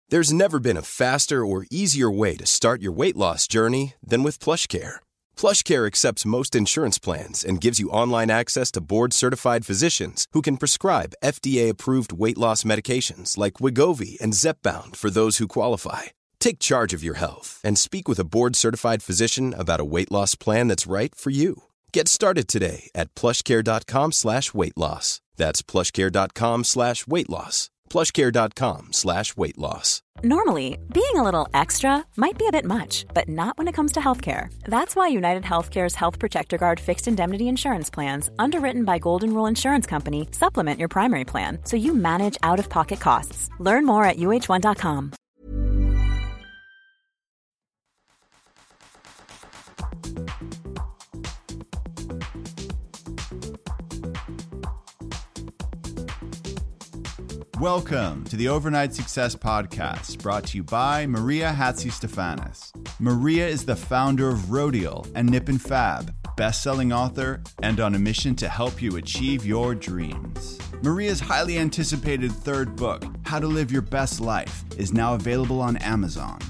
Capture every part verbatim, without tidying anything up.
There's never been a faster or easier way to start your weight loss journey than with PlushCare. PlushCare accepts most insurance plans and gives you online access to board-certified physicians who can prescribe F D A-approved weight loss medications like Wegovy and Zepbound for those who qualify. Take charge of your health and speak with a board-certified physician about a weight loss plan that's right for you. Get started today at plushcare.com slash weight loss. That's plushcare.com slash weight loss. plushcare.com slash weight loss. Normally, being a little extra might be a bit much, but not when it comes to healthcare. That's why United Healthcare's Health Protector Guard fixed indemnity insurance plans, underwritten by Golden Rule Insurance Company, supplement your primary plan so you manage out-of-pocket costs. Learn more at U H one dot com. Welcome to the Overnight Success Podcast, brought to you by Maria Hatzistefanis. Maria is the founder of Rodial and Nip and Fab, best-selling author, and on a mission to help you achieve your dreams. Maria's highly anticipated third book, How to Live Your Best Life, is now available on Amazon.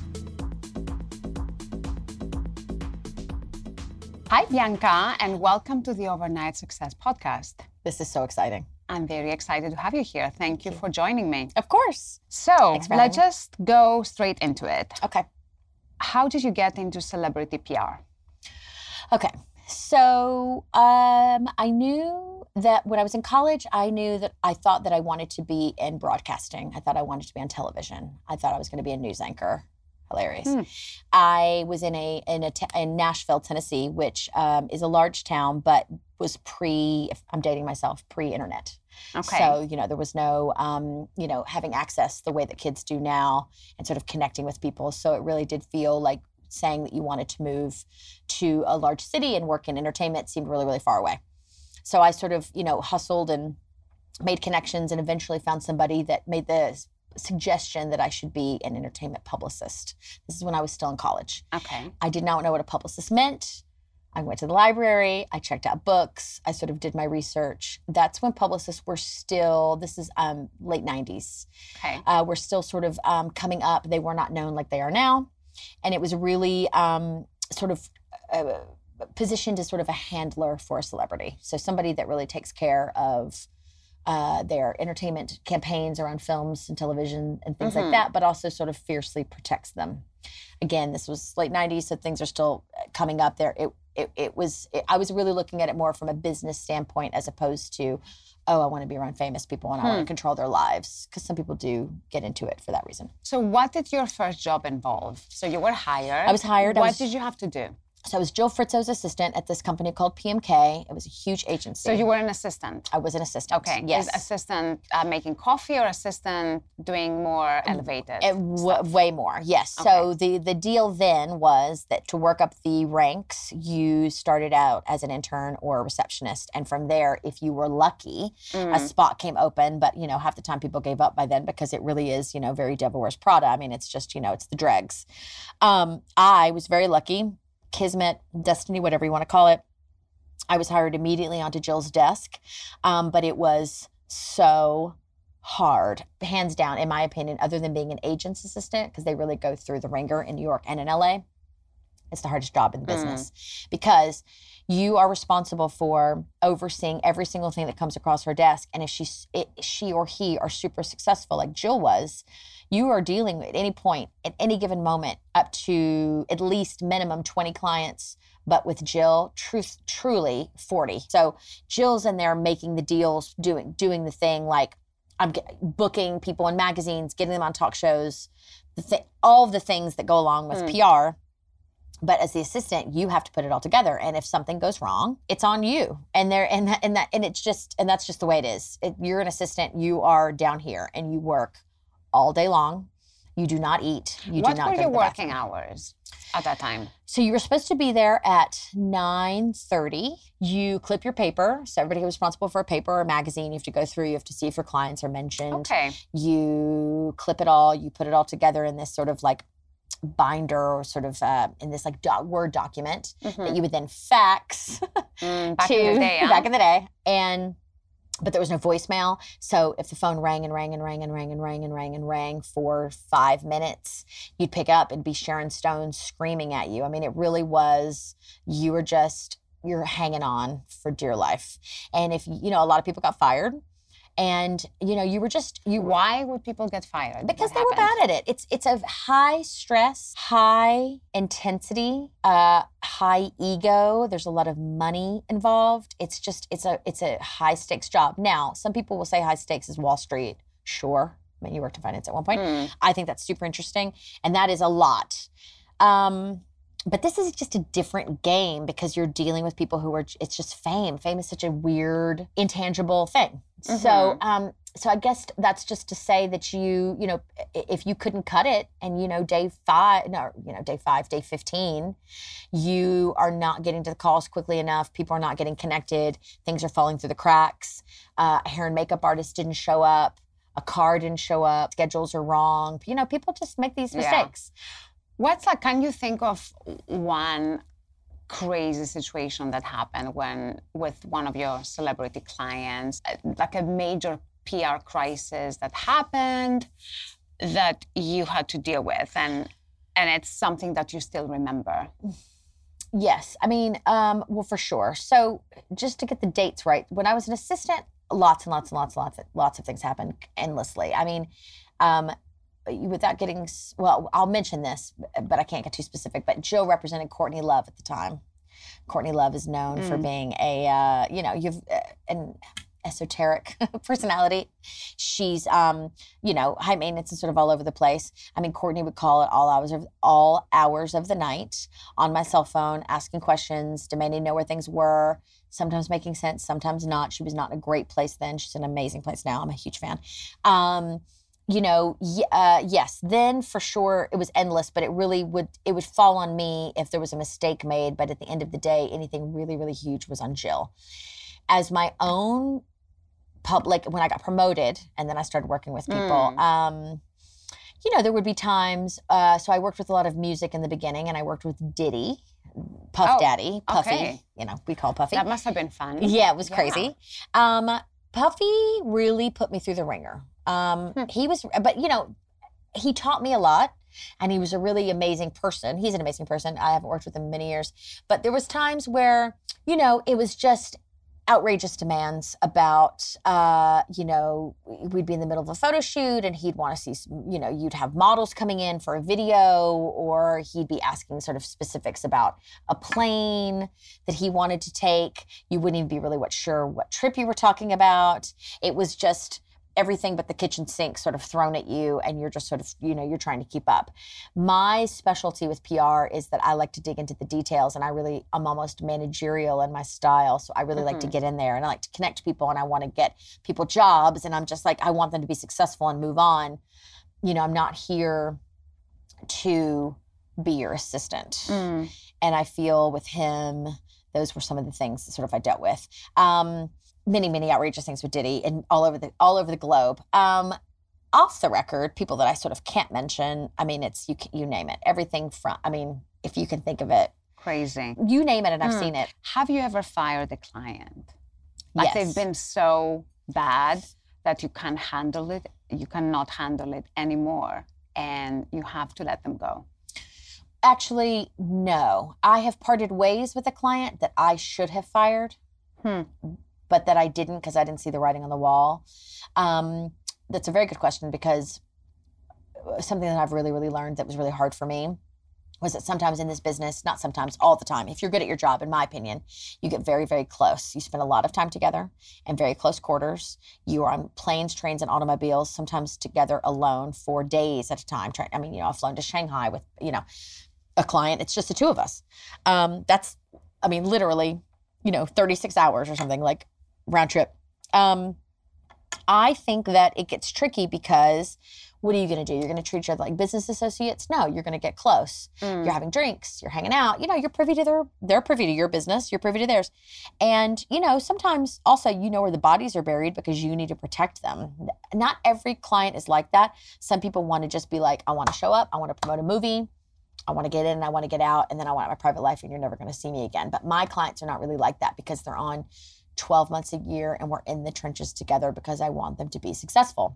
Hi, Bianca, and welcome to the Overnight Success Podcast. This is so exciting. I'm very excited to have you here. Thank you for joining me. Of course. So let's just go straight into it. Okay. How did you get into celebrity P R? Okay. So um, I knew that when I was in college, I knew that I thought that I wanted to be in broadcasting. I thought I wanted to be on television. I thought I was going to be a news anchor. Hilarious. Hmm. I was in a in a t- in Nashville, Tennessee, which um, is a large town, but was pre. If I'm dating myself, pre-internet. Okay. So you know there was no um, you know having access the way that kids do now, and sort of connecting with people. So it really did feel like saying that you wanted to move to a large city and work in entertainment seemed really really far away. So I sort of you know hustled and made connections, and eventually found somebody that made the suggestion that I should be an entertainment publicist. This is when I was still in college. Okay. I did not know what a publicist meant. I went to the library. I checked out books. I sort of did my research. That's when publicists were still, this is um, late nineties. Okay. Uh, we're still sort of um, coming up. They were not known like they are now. And it was really um, sort of uh, positioned as sort of a handler for a celebrity. So somebody that really takes care of Uh, their entertainment campaigns around films and television and things mm-hmm. like that, but also sort of fiercely protects them. Again, this was late nineties, so things are still coming up there. It it, it was, it, I was really looking at it more from a business standpoint as opposed to, oh, I want to be around famous people and hmm. I want to control their lives, because some people do get into it for that reason. So what did your first job involve? So you were hired. I was hired. What I was, did you have to do? So I was Jill Fritzo's assistant at this company called P M K. It was a huge agency. So you were an assistant? I was an assistant. Okay. Yes. Is assistant uh, making coffee or assistant doing more elevated it, w- Way more, yes. Okay. So the, the deal then was that to work up the ranks, you started out as an intern or a receptionist. And from there, if you were lucky, mm. a spot came open. But, you know, half the time people gave up by then because it really is, you know, very Devil Wears Prada. I mean, it's just, you know, it's the dregs. Um, I was very lucky. Kismet, destiny, whatever you want to call it. I was hired immediately onto Jill's desk, um, but it was so hard, hands down, in my opinion, other than being an agent's assistant, because they really go through the ringer in New York and in L A. It's the hardest job in business mm. because you are responsible for overseeing every single thing that comes across her desk. And if she, it, she or he are super successful, like Jill was, you are dealing at any point, at any given moment, up to at least minimum twenty clients, but with Jill, truth, truly forty. So Jill's in there making the deals, doing doing the thing like I'm get, booking people in magazines, getting them on talk shows, the th- all of the things that go along with mm. P R. But as the assistant, you have to put it all together. And if something goes wrong, it's on you. And there, and that, and that, and it's just, and that's just the way it is. It, you're an assistant. You are down here, and you work all day long. You do not eat. You what do not were go your to the working bathroom. hours at that time? So you were supposed to be there at nine thirty. You clip your paper. So everybody was responsible for a paper or a magazine. You have to go through. You have to see if your clients are mentioned. Okay. You clip it all. You put it all together in this sort of like binder or sort of uh, in this like do- Word document mm-hmm. that you would then fax mm, back to in the day, yeah. back in the day. And but there was no voicemail. So if the phone rang and rang and rang and rang and rang and rang and rang for five minutes, you'd pick up and be Sharon Stone screaming at you. I mean, it really was, you were just, you're hanging on for dear life. And if, you know, a lot of people got fired. And, you know, you were just, you Why would people get fired? Because What they were happened? bad at it. It's it's a high stress, high intensity, uh, high ego. There's a lot of money involved. It's just, it's a it's a high stakes job. Now, some people will say high stakes is Wall Street. Sure. I mean, you worked in finance at one point. Mm. I think that's super interesting. And that is a lot. Um, but this is just a different game because you're dealing with people who are, it's just fame. Fame is such a weird, intangible thing. Mm-hmm. So, um, so I guess that's just to say that you, you know, if you couldn't cut it and, you know, day five, no, you know, day five, day fifteen, you are not getting to the calls quickly enough. People are not getting connected. Things are falling through the cracks. Uh, a hair and makeup artist didn't show up. A car didn't show up. Schedules are wrong. You know, people just make these mistakes. Yeah. What's like, can you think of one crazy situation that happened when with one of your celebrity clients, like a major P R crisis that happened that you had to deal with, and and it's something that you still remember? Yes. I mean, um, well, for sure. So just to get the dates right, when I was an assistant, lots and lots and lots and lots of, lots of things happened endlessly. I mean, um, without getting, well, I'll mention this, but I can't get too specific, but Jill represented Courtney Love at the time. Courtney Love is known mm. for being a, uh, you know, you've uh, an esoteric personality. She's, um, you know, high maintenance and sort of all over the place. I mean, Courtney would call at all hours of all hours of the night on my cell phone, asking questions, demanding to know where things were, sometimes making sense, sometimes not. She was not in a great place then. She's in an amazing place now. I'm a huge fan. Um, You know, uh, yes, then for sure it was endless, but it really would, it would fall on me if there was a mistake made. But at the end of the day, anything really, really huge was on Jill. As my own public, when I got promoted and then I started working with people, mm. um, you know, there would be times, uh, so I worked with a lot of music in the beginning and I worked with Diddy, Puff oh, Daddy, Puffy, okay. you know, we call Puffy. That must have been fun. Yeah, it was yeah. crazy. Um, Puffy really put me through the ringer. Um, hmm. He was, but you know, he taught me a lot and he was a really amazing person. He's an amazing person. I haven't worked with him in many years, but there was times where, you know, it was just outrageous demands about, uh, you know, we'd be in the middle of a photo shoot and he'd want to see, you know, you'd have models coming in for a video, or he'd be asking sort of specifics about a plane that he wanted to take. You wouldn't even be really what sure what trip you were talking about. It was just everything but the kitchen sink sort of thrown at you, and you're just sort of, you know, you're trying to keep up. My specialty with P R is that I like to dig into the details, and I really, I'm almost managerial in my style. So I really mm-hmm. like to get in there, and I like to connect to people, and I want to get people jobs, and I'm just like, I want them to be successful and move on. You know, I'm not here to be your assistant. Mm. And I feel with him, those were some of the things that sort of I dealt with. Um, Many, many outrageous things with Diddy and all over the all over the globe. Um, off the record, people that I sort of can't mention. I mean, it's you you name it. Everything from. I mean, if you can think of it, crazy. You name it, and I've mm. seen it. Have you ever fired a client? Like yes. they've been so bad that you can't handle it. You cannot handle it anymore, and you have to let them go. Actually, no. I have parted ways with a client that I should have fired. Hmm. But that I didn't because I didn't see the writing on the wall. Um, that's a very good question, because something that I've really, really learned that was really hard for me was that sometimes in this business, not sometimes, all the time, if you're good at your job, in my opinion, you get very, very close. You spend a lot of time together in very close quarters. You are on planes, trains, and automobiles, sometimes together alone for days at a time. I mean, you know, I've flown to Shanghai with, you know, a client. It's just the two of us. Um, that's, I mean, literally, you know, thirty-six hours or something, like, round trip. Um, I think that it gets tricky because what are you going to do? You're going to treat each other like business associates? No, you're going to get close. Mm. You're having drinks. You're hanging out. You know, you're privy to their, they're privy to your business. You're privy to theirs. And, you know, sometimes also you know where the bodies are buried because you need to protect them. Not every client is like that. Some people want to just be like, I want to show up. I want to promote a movie. I want to get in and I want to get out. And then I want my private life and you're never going to see me again. But my clients are not really like that because they're on twelve months a year, and we're in the trenches together because I want them to be successful.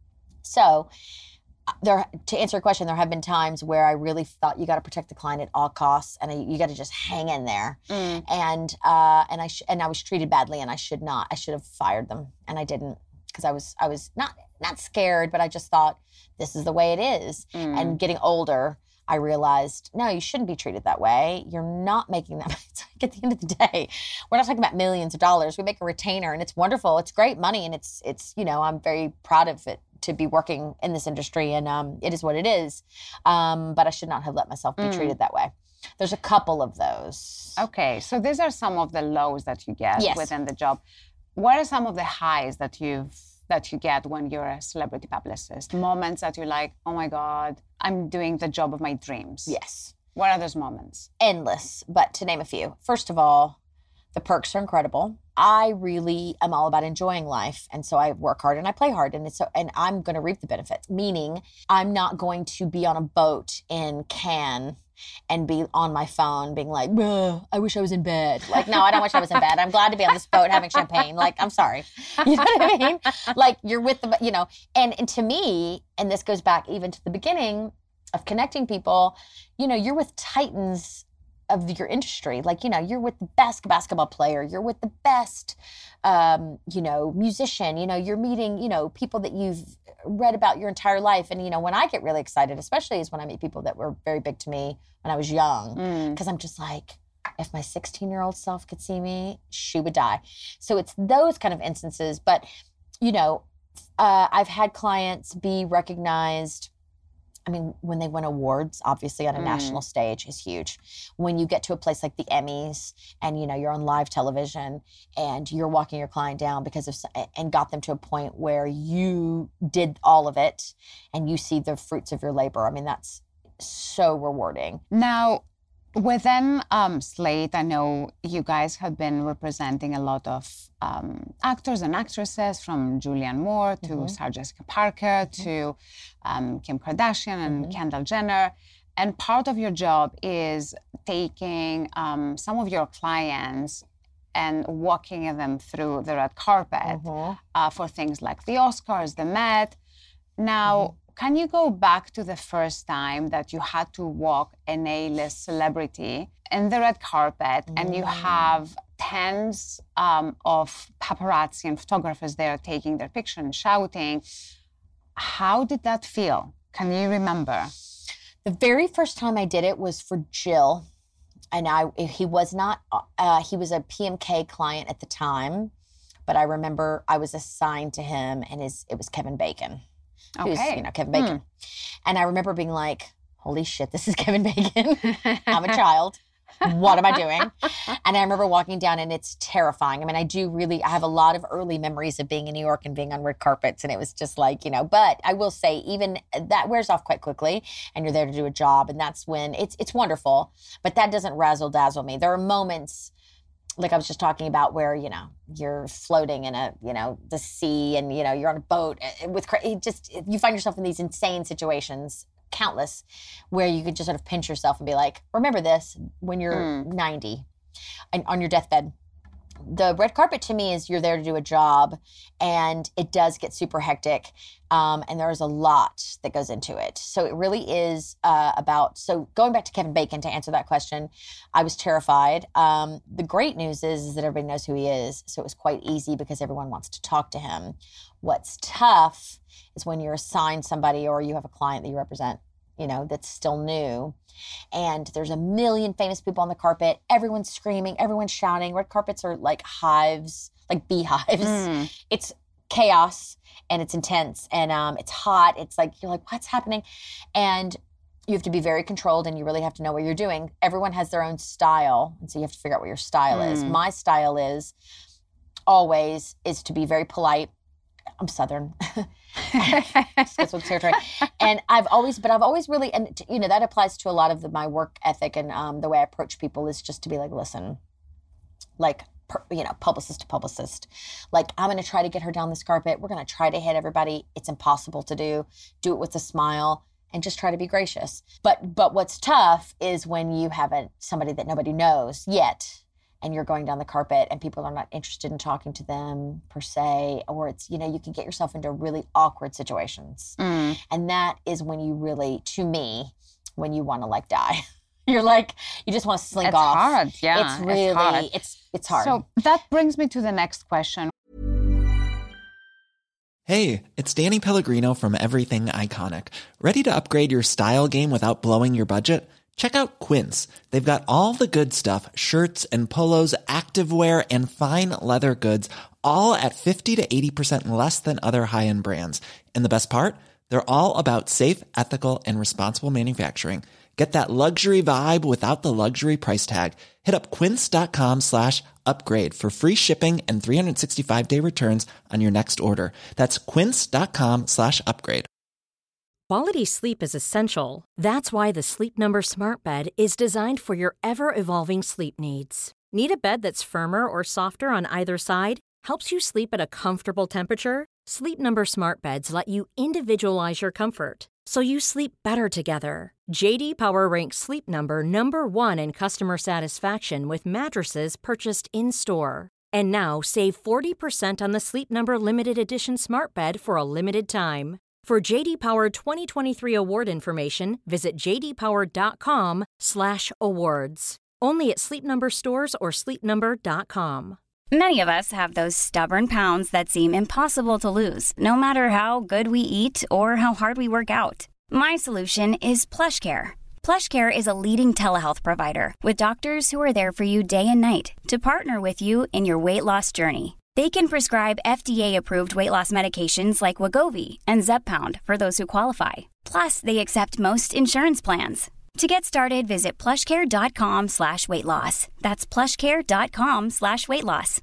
So there, to answer your question, there have been times where I really thought you got to protect the client at all costs, and I, you got to just hang in there. Mm. And uh, and I sh- and I was treated badly, and I should not. I should have fired them, and I didn't, because I was I was not not scared, but I just thought this is the way it is. Mm. And getting older, I realized, no, you shouldn't be treated that way. You're not making that. It's like at the end of the day, we're not talking about millions of dollars. We make a retainer, and it's wonderful. It's great money, and it's it's you know I'm very proud of it, to be working in this industry, and um, it is what it is. Um, but I should not have let myself be mm. treated that way. There's a couple of those. Okay, so these are some of the lows that you get yes. within the job. What are some of the highs that you've that you get when you're a celebrity publicist? Moments that you're like, oh my God, I'm doing the job of my dreams. Yes. What are those moments? Endless, but to name a few. First of all, the perks are incredible. I really am all about enjoying life. And so I work hard and I play hard, and it's so, and I'm going to reap the benefits, meaning I'm not going to be on a boat in Cannes and be on my phone being like, I wish I was in bed. Like, no, I don't wish I was in bed. I'm glad to be on this boat having champagne. Like, I'm sorry. You know what I mean? Like, you're with the, you know, and, and to me, and this goes back even to the beginning of connecting people, you know, you're with titans of your industry. Like, you know, you're with the best basketball player, you're with the best, um, you know, musician, you know, you're meeting, you know, people that you've read about your entire life. And, you know, when I get really excited, especially is when I meet people that were very big to me when I was young, because mm. I'm just like, if my sixteen-year-old self could see me, she would die. So it's those kind of instances. But, you know, uh, I've had clients be recognized. I mean, when they win awards, obviously on a mm. national stage is huge. When you get to a place like the Emmys and, you know, you're on live television and you're walking your client down because of, and got them to a point where you did all of it and you see the fruits of your labor. I mean, that's so rewarding. Now, within um, Slate, I know you guys have been representing a lot of um, actors and actresses, from Julianne Moore to mm-hmm. Sarah Jessica Parker mm-hmm. to um, Kim Kardashian and mm-hmm. Kendall Jenner. And part of your job is taking um, some of your clients and walking them through the red carpet mm-hmm. uh, for things like the Oscars, the Met. Now, mm-hmm. can you go back to the first time that you had to walk an A-list celebrity in the red carpet mm. and you have tens um, of paparazzi and photographers there taking their picture and shouting? How did that feel? Can you remember? The very first time I did it was for Jill. And I, he was not, uh, he was a P M K client at the time, but I remember I was assigned to him, and his, it was Kevin Bacon. Okay. Who's, you know, Kevin Bacon. Hmm. And I remember being like, holy shit, this is Kevin Bacon. I'm a child. What am I doing? And I remember walking down, and it's terrifying. I mean, I do really, I have a lot of early memories of being in New York and being on red carpets. And it was just like, you know, but I will say even that wears off quite quickly, and you're there to do a job. And that's when it's, it's wonderful, but that doesn't razzle dazzle me. There are moments, like I was just talking about, where, you know, you're floating in a, you know, the sea, and, you know, you're on a boat with, it just, you find yourself in these insane situations, countless, where you could just sort of pinch yourself and be like, remember this when you're mm. ninety and on your deathbed. The red carpet to me is you're there to do a job, and it does get super hectic. Um, and there's a lot that goes into it. So it really is uh, about, so going back to Kevin Bacon to answer that question, I was terrified. Um, the great news is, is that everybody knows who he is. So it was quite easy because everyone wants to talk to him. What's tough is when you're assigned somebody, or you have a client that you represent, you know, that's still new, and there's a million famous people on the carpet. Everyone's screaming, everyone's shouting. Red carpets are like hives, like beehives. Mm. It's chaos, and it's intense, and um, it's hot. It's like, you're like, what's happening? And you have to be very controlled, and you really have to know what you're doing. Everyone has their own style, and so you have to figure out what your style mm. is. My style is always is to be very polite. I'm Southern. That's what's territory. And I've always, but I've always really, and you know, that applies to a lot of the, my work ethic, and um, the way I approach people is just to be like, listen, like, per, you know, publicist to publicist. Like, I'm going to try to get her down this carpet. We're going to try to hit everybody. It's impossible to do. Do it with a smile and just try to be gracious. But, but what's tough is when you have a, somebody that nobody knows yet, and you're going down the carpet and people are not interested in talking to them per se, or it's, you know, you can get yourself into really awkward situations. Mm. And that is when you really, to me, when you want to like die. You're like, you just want to slink it's off. It's hard, yeah. It's really, it's hard. It's, it's hard. So that brings me to the next question. Hey, it's Danny Pellegrino from Everything Iconic. Ready to upgrade your style game without blowing your budget? Check out Quince. They've got all the good stuff, shirts and polos, activewear, and fine leather goods, all at fifty to eighty percent less than other high-end brands. And the best part? They're all about safe, ethical, and responsible manufacturing. Get that luxury vibe without the luxury price tag. Hit up quince.com slash upgrade for free shipping and three sixty-five day returns on your next order. That's quince.com slash upgrade. Quality sleep is essential. That's why the Sleep Number Smart Bed is designed for your ever-evolving sleep needs. Need a bed that's firmer or softer on either side? Helps you sleep at a comfortable temperature? Sleep Number Smart Beds let you individualize your comfort, so you sleep better together. J D Power ranks Sleep Number number one in customer satisfaction with mattresses purchased in-store. And now save forty percent on the Sleep Number Limited Edition Smart Bed for a limited time. For J D Power twenty twenty-three award information, visit jdpower.com slash awards. Only at Sleep Number stores or sleep number dot com. Many of us have those stubborn pounds that seem impossible to lose, no matter how good we eat or how hard we work out. My solution is PlushCare. PlushCare is a leading telehealth provider with doctors who are there for you day and night to partner with you in your weight loss journey. They can prescribe F D A-approved weight loss medications like Wegovy and Zepbound for those who qualify. Plus, they accept most insurance plans. To get started, visit plushcare.com slash weight loss. That's plushcare.com slash weight loss.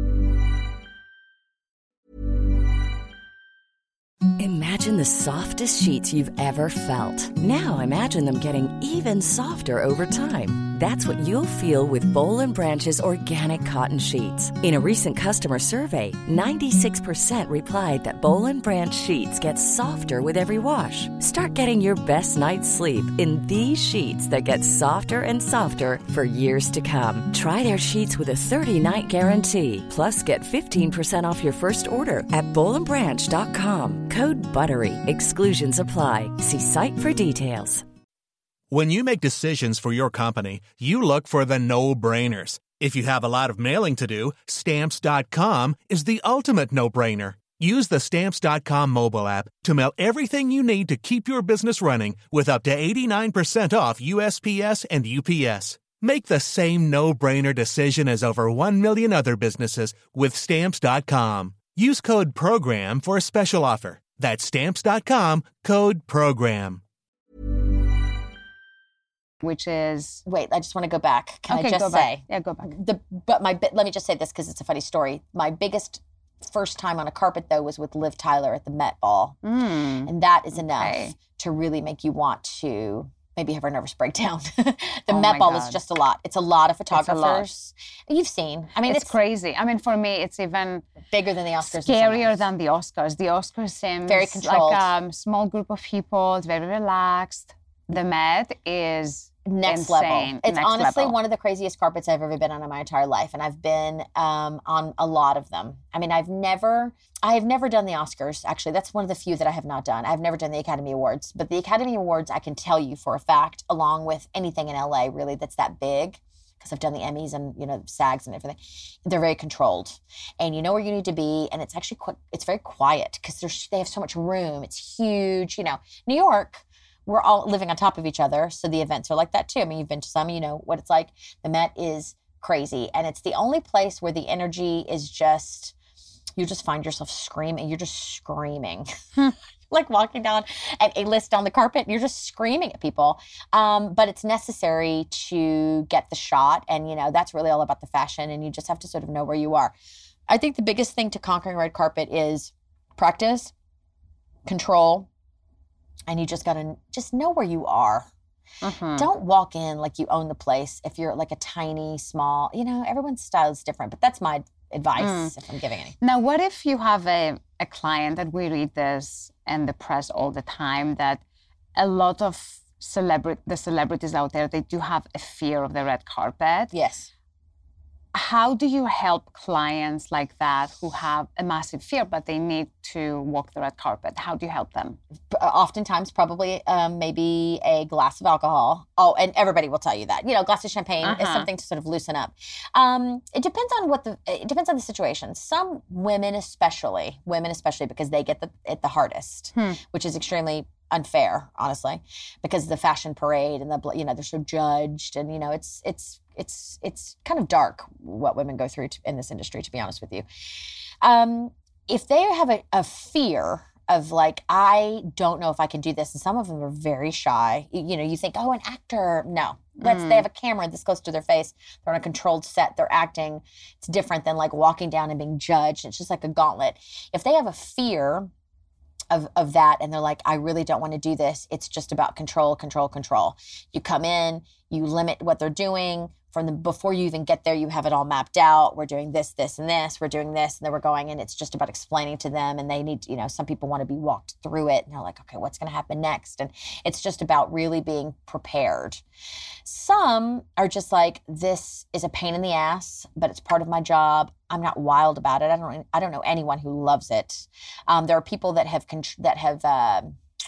Imagine the softest sheets you've ever felt. Now imagine them getting even softer over time. That's what you'll feel with Boll and Branch's organic cotton sheets. In a recent customer survey, ninety-six percent replied that Boll and Branch sheets get softer with every wash. Start getting your best night's sleep in these sheets that get softer and softer for years to come. Try their sheets with a thirty-night guarantee. Plus, get fifteen percent off your first order at boll and branch dot com. Code BUTTERY. Exclusions apply. See site for details. When you make decisions for your company, you look for the no-brainers. If you have a lot of mailing to do, Stamps dot com is the ultimate no-brainer. Use the Stamps dot com mobile app to mail everything you need to keep your business running with up to eighty-nine percent off U S P S and U P S. Make the same no-brainer decision as over one million other businesses with Stamps dot com. Use code PROGRAM for a special offer. That's Stamps dot com, code PROGRAM. Which is... Wait, I just want to go back. Can okay, I just go say? Back. Yeah, go back. The, but my let me just say this because it's a funny story. My biggest first time on a carpet, though, was with Liv Tyler at the Met Ball. Mm, and that is enough okay. to really make you want to maybe have a nervous breakdown. the oh Met Ball God. is just a lot. It's a lot of photographers. A lot. You've seen. I mean, it's, it's crazy. I mean, for me, it's even... bigger than the Oscars. Scarier than the Oscars. The Oscars seems very controlled. Like a um, small group of people. It's very relaxed. The Met is next insane. level. It's next honestly level. one of the craziest carpets I've ever been on in my entire life, and I've been um, on a lot of them. I mean, I've never, I have never done the Oscars. Actually, that's one of the few that I have not done. I've never done the Academy Awards, but the Academy Awards, I can tell you for a fact, along with anything in L A, really, that's that big. Because I've done the Emmys and, you know, SAGs and everything. They're very controlled. And you know where you need to be. And it's actually quite, it's very quiet because they have so much room. It's huge. You know, New York, we're all living on top of each other. So the events are like that too. I mean, you've been to some, you know what it's like. The Met is crazy. And it's the only place where the energy is just, you just find yourself screaming. You're just screaming. Like walking down an A-list on the carpet, and you're just screaming at people. Um, but it's necessary to get the shot. And, you know, that's really all about the fashion. And you just have to sort of know where you are. I think the biggest thing to conquering red carpet is practice, control, and you just got to just know where you are. Mm-hmm. Don't walk in like you own the place if you're like a tiny, small, you know, everyone's style is different. But that's my advice mm. if I'm giving any. Now, what if you have a, a client that we read this in the press all the time, that a lot of celebrity, the celebrities out there, they do have a fear of the red carpet. Yes. How do you help clients like that who have a massive fear, but they need to walk the red carpet? How do you help them? Oftentimes, probably um, maybe a glass of alcohol. Oh, and everybody will tell you that. You know, a glass of champagne uh-huh. is something to sort of loosen up. Um, it depends on what the, it depends on the situation. Some women especially, women especially because they get the, it the hardest, hmm. which is extremely unfair, honestly, because of the fashion parade and the, you know, they're so judged and, you know, it's, it's, it's, it's kind of dark what women go through to, in this industry, to be honest with you. Um, if they have a, a fear of like, I don't know if I can do this. And some of them are very shy. You, you know, you think, oh, an actor. No, let's, mm. they have a camera this close to their face. They're on a controlled set. They're acting. It's different than like walking down and being judged. It's just like a gauntlet. If they have a fear of, of that and they're like, I really don't want to do this. It's just about control, control, control. You come in, you limit what they're doing. From the, before you even get there, you have it all mapped out. We're doing this, this, and this. We're doing this, and then we're going, and it's just about explaining to them. And they need, you know, some people want to be walked through it, and they're like, okay, what's going to happen next? And it's just about really being prepared. Some are just like, this is a pain in the ass, but it's part of my job. I'm not wild about it. I don't. I don't know anyone who loves it. Um, there are people that have that have uh,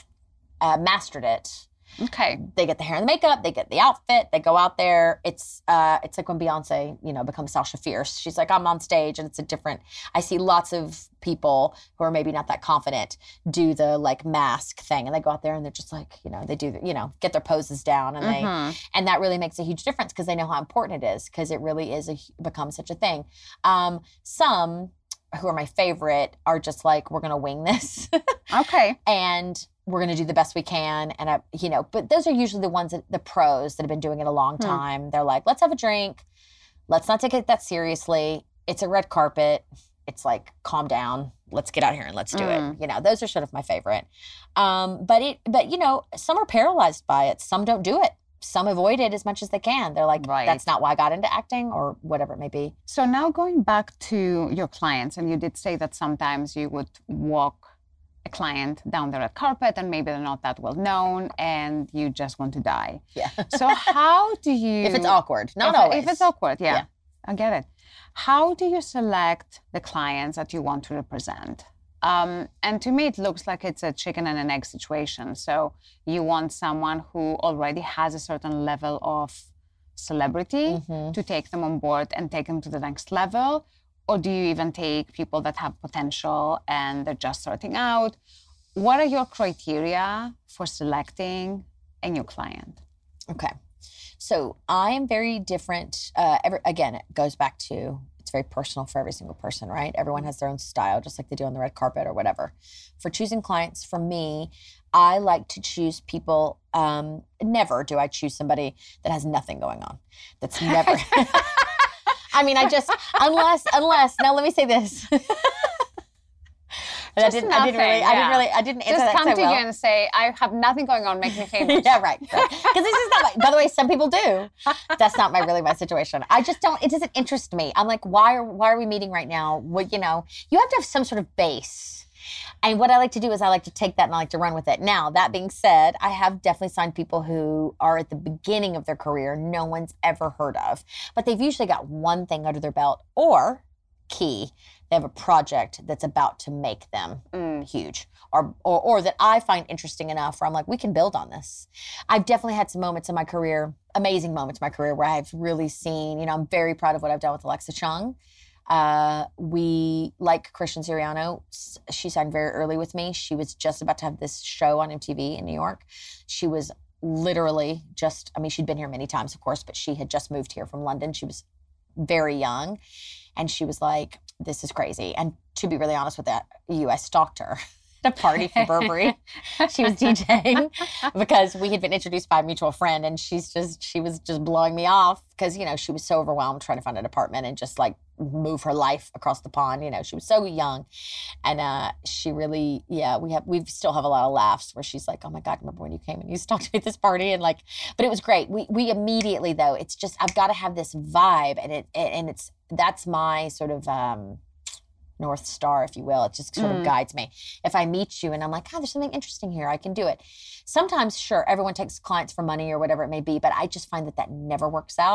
uh, mastered it. Okay. They get the hair and the makeup, they get the outfit, they go out there. It's uh, it's like when Beyonce, you know, becomes Sasha Fierce. She's like, I'm on stage and it's a different, I see lots of people who are maybe not that confident do the like mask thing. And they go out there and they're just like, you know, they do, the, you know, get their poses down and mm-hmm. they, and that really makes a huge difference because they know how important it is because it really is a, becomes such a thing. Um, some who are my favorite are just like, we're going to wing this. Okay. And we're going to do the best we can. And, I, you know, but those are usually the ones, that, the pros that have been doing it a long time. Hmm. They're like, let's have a drink. Let's not take it that seriously. It's a red carpet. It's like, calm down. Let's get out here and let's do mm. it. You know, those are sort of my favorite. Um, but, it, but, you know, some are paralyzed by it. Some don't do it. Some avoid it as much as they can. They're like, right. That's not why I got into acting or whatever it may be. So now going back to your clients, and you did say that sometimes you would walk a client down the red carpet and maybe they're not that well known and you just want to die. Yeah. So how do you... If it's awkward, not if, always. If it's awkward, yeah, yeah. I get it. How do you select the clients that you want to represent? Um, and to me, it looks like it's a chicken and an egg situation. So you want someone who already has a certain level of celebrity mm-hmm. to take them on board and take them to the next level? Or do you even take people that have potential and they're just starting out? What are your criteria for selecting a new client? Okay. So I am very different. Uh, every, again, it goes back to, it's very personal for every single person, right? Everyone has their own style, just like they do on the red carpet or whatever. For choosing clients, for me, I like to choose people, um, never do I choose somebody that has nothing going on. That's never... I mean, I just, unless, unless, now let me say this. I didn't, I didn't really, yeah. I didn't really, I didn't answer just that come so to well. you and say, I have nothing going on, make me famous. Yeah, right. Because right. this is not, my, by the way, some people do. That's not my really my situation. I just don't, it doesn't interest me. I'm like, why are, why are we meeting right now? What, you know, you have to have some sort of base. And what I like to do is I like to take that and I like to run with it. Now, that being said, I have definitely signed people who are at the beginning of their career, no one's ever heard of. But they've usually got one thing under their belt, or key, they have a project that's about to make them mm. huge. Or, or or that I find interesting enough where I'm like, we can build on this. I've definitely had some moments in my career, amazing moments in my career where I've really seen, you know, I'm very proud of what I've done with Alexa Chung. Uh, we, like Christian Siriano, she signed very early with me. She was just about to have this show on M T V in New York. She was literally just, I mean, she'd been here many times, of course, but she had just moved here from London. She was very young. And she was like, this is crazy. And to be really honest with that, you, I stalked her at a party for Burberry. She was DJing because we had been introduced by a mutual friend, and she's just, she was just blowing me off because, you know, she was so overwhelmed trying to find an apartment and just like move her life across the pond. You know, she was so young. And uh, she really, yeah, we have, we still have a lot of laughs where she's like, oh my God, remember when you came and you stalked me at this party? And like, but it was great. We, we immediately though, it's just, I've got to have this vibe, and it, and it's, that's my sort of, um, North Star, if you will. It just sort mm. of guides me. If I meet you and I'm like, oh, there's something interesting here, I can do it. Sometimes, sure, everyone takes clients for money or whatever it may be, but I just find that that never works out.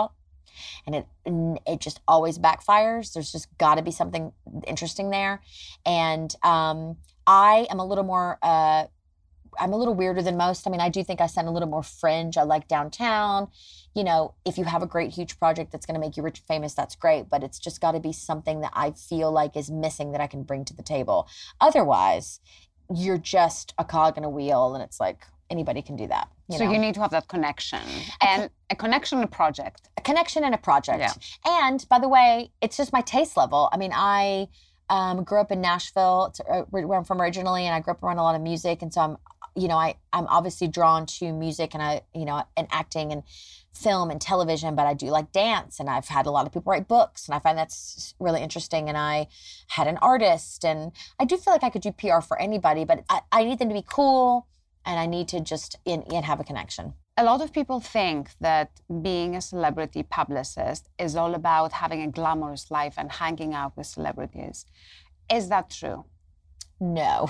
And it it just always backfires. There's just got to be something interesting there. And um, I am a little more, uh, I'm a little weirder than most. I mean, I do think I sound a little more fringe. I like downtown. You know, if you have a great, huge project that's going to make you rich and famous, that's great. But it's just got to be something that I feel like is missing that I can bring to the table. Otherwise, you're just a cog in a wheel, and it's like anybody can do that. You so know? you need to have that connection and a connection and a project. A connection and a project. Yeah. And by the way, it's just my taste level. I mean, I um, grew up in Nashville, it's, uh, where I'm from originally, and I grew up around a lot of music. And so I'm, you know, I, I'm obviously drawn to music and I, you know, and acting and film and television, but I do like dance, and I've had a lot of people write books, and I find that's really interesting. And I had an artist, and I do feel like I could do P R for anybody, but I, I need them to be cool, and I need to just in, in have a connection. A lot of people think that being a celebrity publicist is all about having a glamorous life and hanging out with celebrities. Is that true? No.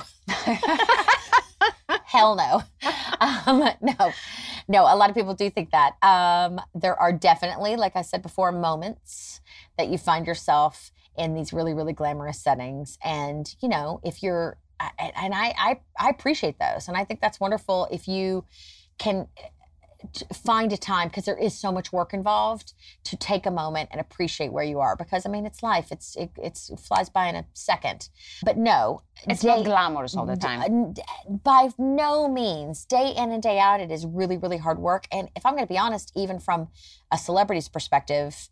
Hell no. Um, no. No, a lot of people do think that. Um, there are definitely, like I said before, moments that you find yourself in these really, really glamorous settings. And, you know, if you're, and I, I, I appreciate those. And I think that's wonderful if you can find a time, because there is so much work involved, to take a moment and appreciate where you are. Because I mean, it's life. It's it, it's, it flies by in a second. But no, it's day, not glamorous all the time. D- by no means, day in and day out, it is really, really hard work. And if I'm going to be honest, even from a celebrity's perspective,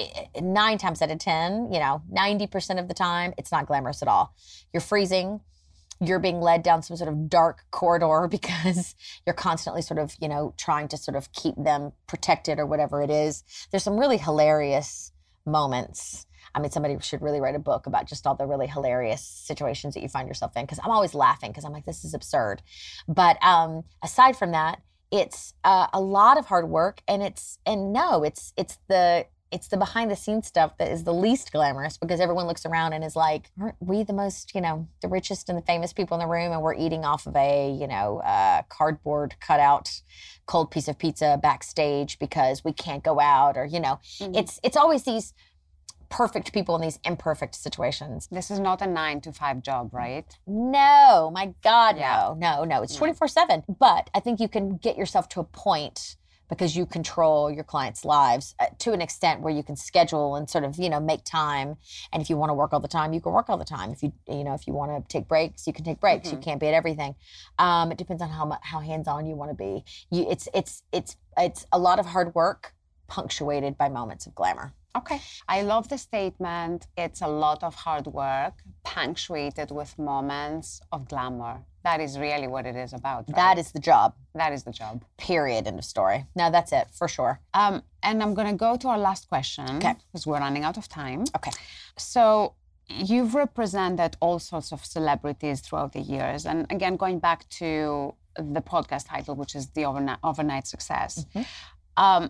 nine times out of ten, you know, ninety percent of the time, it's not glamorous at all. You're freezing. You're being led down some sort of dark corridor because you're constantly sort of, you know, trying to sort of keep them protected or whatever it is. There's some really hilarious moments. I mean, somebody should really write a book about just all the really hilarious situations that you find yourself in, because I'm always laughing because I'm like, this is absurd. But um, aside from that, it's uh, a lot of hard work, and it's, and no, it's, it's the, it's the behind the scenes stuff that is the least glamorous, because everyone looks around and is like, aren't we the most, you know, the richest and the famous people in the room, and we're eating off of a, you know, uh, cardboard cutout cold piece of pizza backstage because we can't go out, or, you know, mm-hmm. it's, it's always these perfect people in these imperfect situations. This is not a nine to five job, right? No, my God, yeah. no, no, no. It's twenty-four seven. But I think you can get yourself to a point, because you control your clients' lives uh, to an extent where you can schedule and sort of, you know, make time. And if you want to work all the time, you can work all the time. If you, you know, if you want to take breaks, you can take breaks. Mm-hmm. You can't be at everything. Um, it depends on how much, how hands-on you want to be. You, it's, it's, it's, it's a lot of hard work punctuated by moments of glamour. Okay. I love the statement. It's a lot of hard work punctuated with moments of glamour. That is really what it is about, right? That is the job. That is the job. Period. End of story. No, that's it, for sure. Um, and I'm going to go to our last question. Okay. Because we're running out of time. Okay. So you've represented all sorts of celebrities throughout the years. And again, going back to the podcast title, which is The Overnight, Overnight Success. Mm-hmm. Um,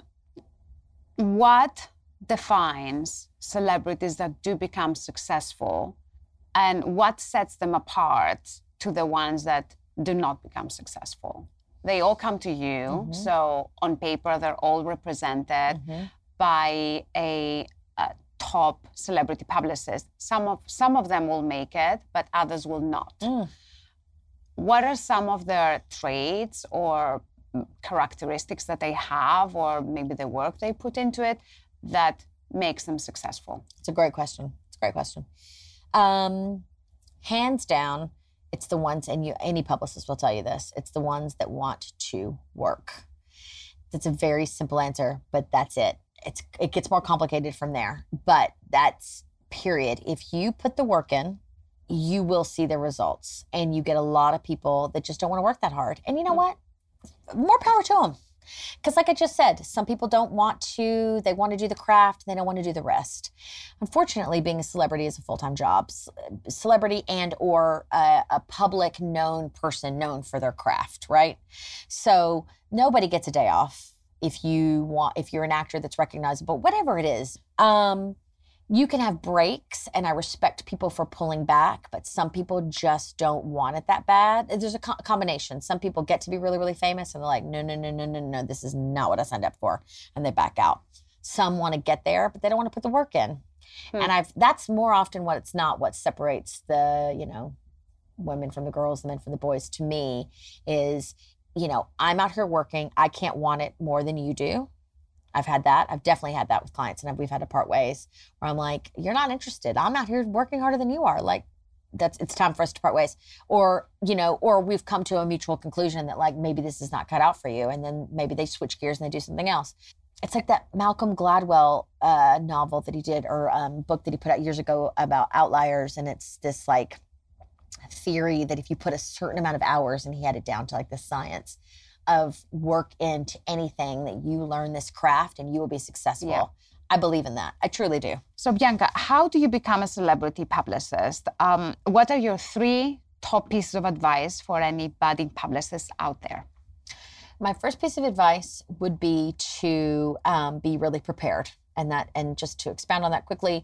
what defines celebrities that do become successful, and what sets them apart to the ones that do not become successful? They all come to you, mm-hmm. so on paper they're all represented mm-hmm. by a, a top celebrity publicist. Some of some of them will make it, but others will not. Mm. What are some of their traits or characteristics that they have, or maybe the work they put into it, that makes them successful? It's a great question. It's a great question. Um, hands down, it's the ones, and you, any publicist will tell you this, it's the ones that want to work. That's a very simple answer, but that's it. It's it gets more complicated from there, but that's period. If you put the work in, you will see the results, and you get a lot of people that just don't want to work that hard. And you know what? More power to them. Because like I just said, some people don't want to, they want to do the craft, they don't want to do the rest. Unfortunately, being a celebrity is a full-time job. C- celebrity and or a, a public known person known for their craft, right? So nobody gets a day off if you want, if you're an actor that's recognizable, whatever it is. Um, you can have breaks, and I respect people for pulling back, but some people just don't want it that bad. There's a co- combination. Some people get to be really, really famous, and they're like, no, no, no, no, no, no, this is not what I signed up for, and they back out. some want to get there, but they don't want to put the work in. Hmm. And I've that's more often what it's not what separates the, you know, women from the girls, the men from the boys to me is, you know, I'm out here working. I can't want it more than you do. I've had that. I've definitely had that with clients, and we've had to part ways where I'm like, you're not interested. I'm out here working harder than you are. Like, that's it's time for us to part ways. Or, you know, or we've come to a mutual conclusion that like maybe this is not cut out for you. And then maybe they switch gears and they do something else. It's like that Malcolm Gladwell uh, novel that he did, or um, book that he put out years ago about outliers. And it's this like theory that if you put a certain amount of hours, and he had it down to like the science of work into anything, that you learn this craft and you will be successful. Yeah. I believe in that. I truly do. So Bianca, how do you become a celebrity publicist? Um, what are your three top pieces of advice for any budding publicists out there? My first piece of advice would be to um, be really prepared. And that, and just to expand on that quickly,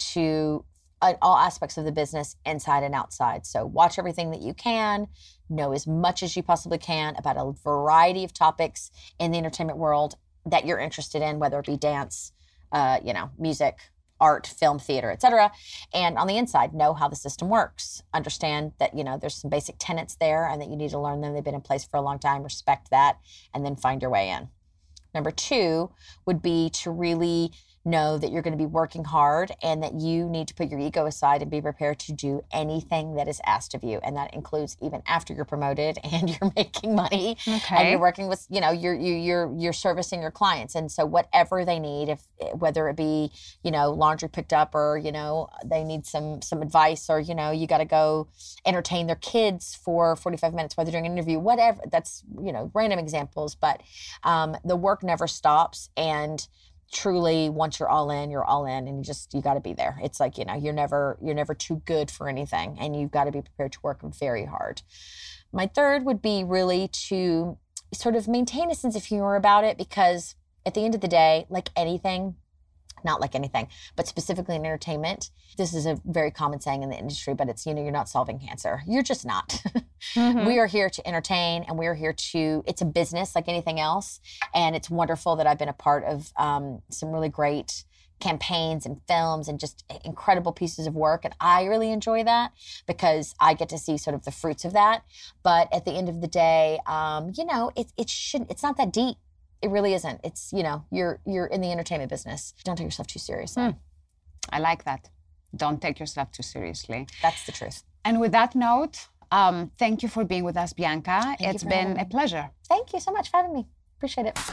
to uh, all aspects of the business, inside and outside. So watch everything that you can, know as much as you possibly can about a variety of topics in the entertainment world that you're interested in, whether it be dance, uh, you know, music, art, film, theater, et cetera. And on the inside, know how the system works. Understand that, you know, there's some basic tenets there and that you need to learn them. They've been in place for a long time. Respect that, and then find your way in. Number two would be to really know that you're going to be working hard and that you need to put your ego aside and be prepared to do anything that is asked of you. And that includes even after you're promoted and you're making money okay. and you're working with, you know, you're, you, you're, you're servicing your clients. And so whatever they need, if whether it be, you know, laundry picked up, or, you know, they need some, some advice, or, you know, you got to go entertain their kids for forty-five minutes while they're doing an interview, whatever, that's, you know, random examples, but um, the work never stops. And truly, once you're all in, you're all in, and you just, you got to be there. It's like, you know, you're never, you're never too good for anything, and you've got to be prepared to work very hard. My third would be really to sort of maintain a sense of humor about it, because at the end of the day, like anything, not like anything, but specifically in entertainment, this is a very common saying in the industry, but it's, you know, you're not solving cancer. You're just not. Mm-hmm. We are here to entertain, and we are here to, it's a business like anything else. And it's wonderful that I've been a part of um, some really great campaigns and films and just incredible pieces of work. And I really enjoy that because I get to see sort of the fruits of that. But at the end of the day, um, you know, it, it shouldn't, it's not that deep. It really isn't. It's, you know, you're you're in the entertainment business. Don't take yourself too seriously. Mm. I like that. Don't take yourself too seriously. That's the truth. And with that note, um, thank you for being with us, Bianca. Thank it's been a pleasure. Thank you so much for having me. Appreciate it.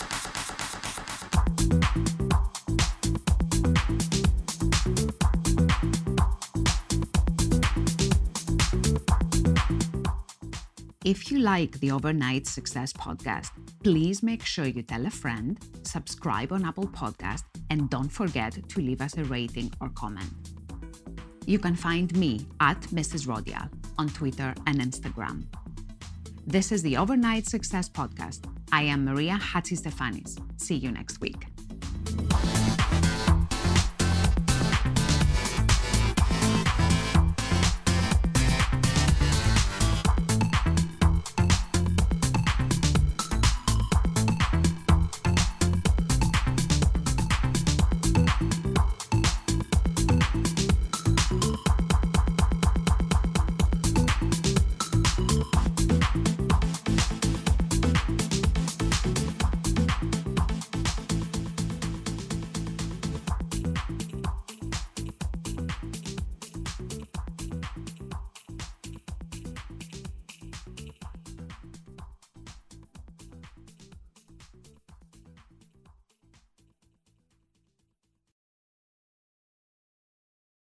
If you like the Overnight Success podcast, please make sure you tell a friend, subscribe on Apple Podcast, and don't forget to leave us a rating or comment. You can find me at Missus Rodial on Twitter and Instagram. This is the Overnight Success podcast. I am Maria Hatzistefanis. See you next week.